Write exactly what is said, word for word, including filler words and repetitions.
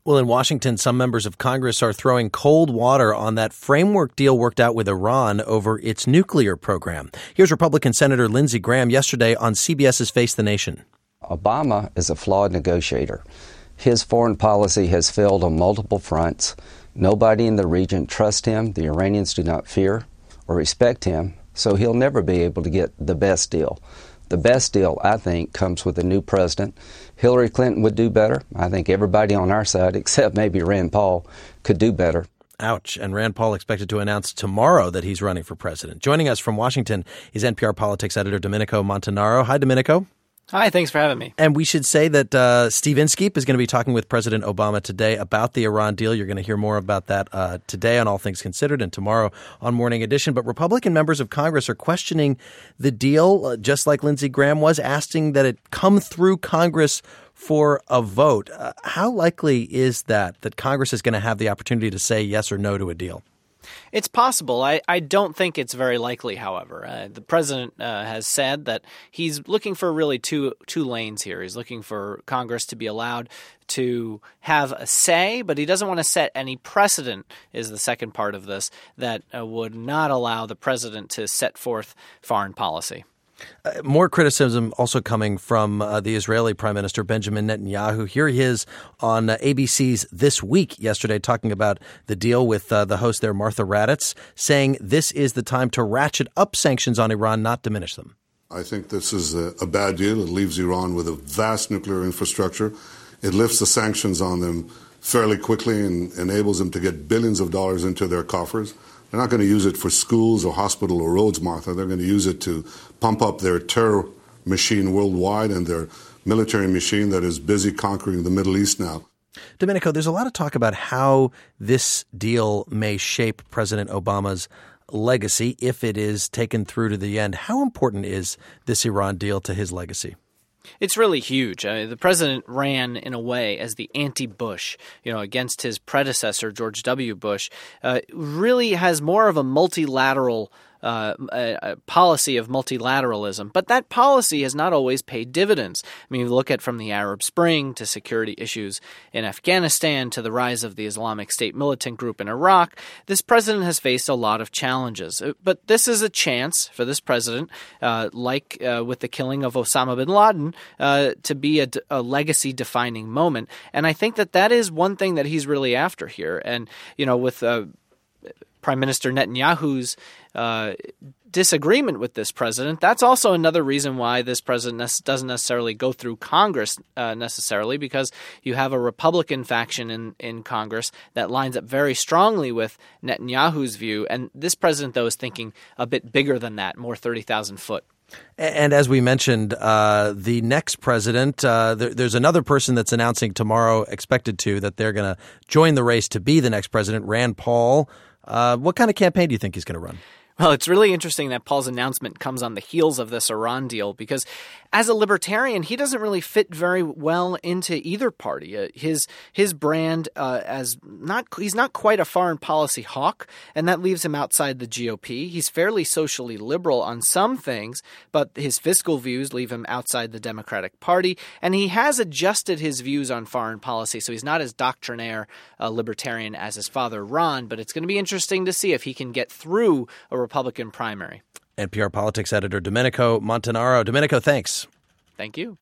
Well, in Washington, some members of Congress are throwing cold water on that framework deal worked out with Iran over its nuclear program. Here's Republican Senator Lindsey Graham yesterday on CBS's Face the Nation. Obama is a flawed negotiator. His foreign policy has failed on multiple fronts. Nobody in the region trusts him. The Iranians do not fear or respect him, so he'll never be able to get the best deal. The best deal, I think, comes with a new president. Hillary Clinton would do better. I think everybody on our side, except maybe Rand Paul, could do better. Ouch. And Rand Paul expected to announce tomorrow that he's running for president. Joining us from Washington is N P R politics editor Domenico Montanaro. Hi, Domenico. Hi, thanks for having me. And we should say that uh, Steve Inskeep is going to be talking with President Obama today about the Iran deal. You're going to hear more about that uh, today on All Things Considered and tomorrow on Morning Edition. But Republican members of Congress are questioning the deal, uh, just like Lindsey Graham was, asking that it come through Congress for a vote. Uh, how likely is that, that Congress is going to have the opportunity to say yes or no to a deal? It's possible. I, I don't think it's very likely, however. Uh, the president uh, has said that he's looking for really two two lanes here. He's looking for Congress to be allowed to have a say, but he doesn't want to set any precedent, is the second part of this, that uh, would not allow the president to set forth foreign policy. Uh, more criticism also coming from uh, the Israeli Prime Minister Benjamin Netanyahu. Here he is on uh, A B C's This Week yesterday talking about the deal with uh, the host there, Martha Raddatz, saying this is the time to ratchet up sanctions on Iran, not diminish them. I think this is a, a bad deal. It leaves Iran with a vast nuclear infrastructure. It lifts the sanctions on them fairly quickly and enables them to get billions of dollars into their coffers. They're not going to use it for schools or hospital or roads, Martha. They're going to use it to pump up their terror machine worldwide and their military machine that is busy conquering the Middle East now. Domenico, there's a lot of talk about how this deal may shape President Obama's legacy if it is taken through to the end. How important is this Iran deal to his legacy? It's really huge. Uh, the president ran, in a way, as the anti-Bush, you know, against his predecessor, George W. Bush. Uh, really has more of a multilateral Uh, a, a policy of multilateralism. But that policy has not always paid dividends. I mean, you look at from the Arab Spring to security issues in Afghanistan to the rise of the Islamic State militant group in Iraq, this president has faced a lot of challenges. But this is a chance for this president, uh, like uh, with the killing of Osama bin Laden, uh, to be a, a legacy-defining moment. And I think that that is one thing that he's really after here. And, you know, with uh, Prime Minister Netanyahu's uh, disagreement with this president, that's also another reason why this president ne- doesn't necessarily go through Congress uh, necessarily, because you have a Republican faction in, in Congress that lines up very strongly with Netanyahu's view. And this president, though, is thinking a bit bigger than that, more thirty thousand foot. And as we mentioned, uh, the next president, uh, there, there's another person that's announcing tomorrow, expected to, that they're going to join the race to be the next president, Rand Paul. Uh, what kind of campaign do you think he's going to run? Well, it's really interesting that Paul's announcement comes on the heels of this Iran deal, because as a libertarian, he doesn't really fit very well into either party. Uh, his his brand uh, as not he's not quite a foreign policy hawk, and that leaves him outside the G O P. He's fairly socially liberal on some things, but his fiscal views leave him outside the Democratic Party, and he has adjusted his views on foreign policy, so he's not as doctrinaire a libertarian as his father Ron, but it's going to be interesting to see if he can get through a Republican primary. N P R politics editor Domenico Montanaro. Domenico, thanks. Thank you.